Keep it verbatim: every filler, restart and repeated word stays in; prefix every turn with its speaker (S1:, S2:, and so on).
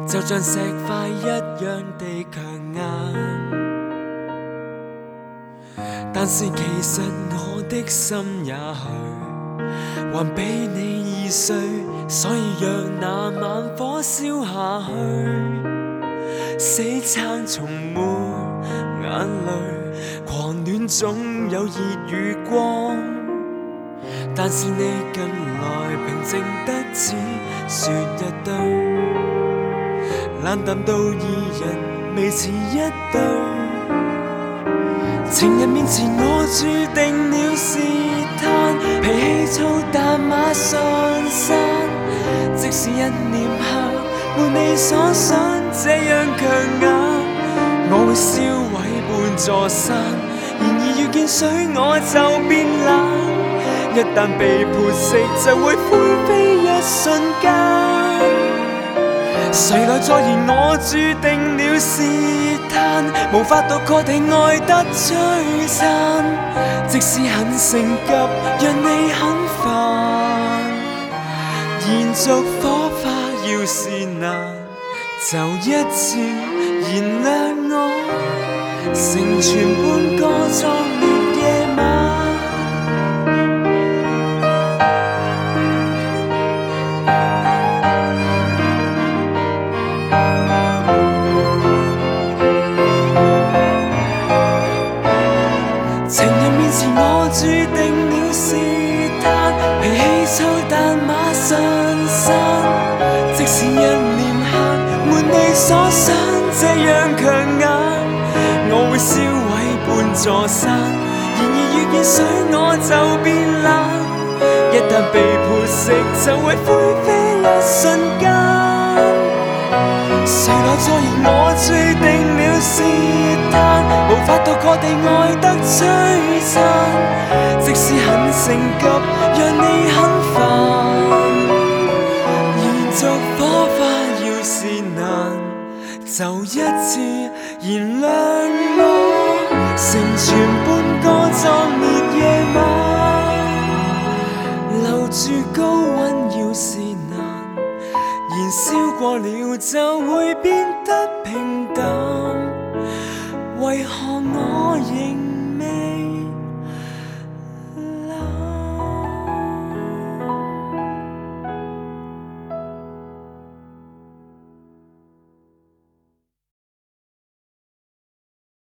S1: 就像石塊一樣地強硬。但是其實我的心也許還比你易碎，所以讓那晚火燒下去，死撐從沒眼淚，狂戀總有熱與光。但是你近來平靜得只說一堆，冷淡到二人未似一對。情人面前我注定了是攤，脾氣粗但馬上散。即使一念後沒你所想這樣強硬，我會燒毀半座山。然而遇見水我就變冷，一旦被潑熄就會灰飛一瞬間。誰來再言我注定了是攤，無法渡過地愛得璀璨。即使很性急讓你很煩，延續火花要是難，就一次燃亮我，成全半個壯烈夜晚。情人面前我注定了是攤，脾氣粗但馬上散。即使一念後沒你所想這樣強硬，我會燒毀半座山。然而遇見水我就變冷，一旦被潑熄就會灰飛一瞬間。誰來再言我注定了是攤，無法渡過地愛得璀璨。即使很性急讓你很煩，延續火花要是難，就一次燃亮我，成全半個壯烈夜晚。留住高溫要是難，燃燒過了就會變得平淡。為何我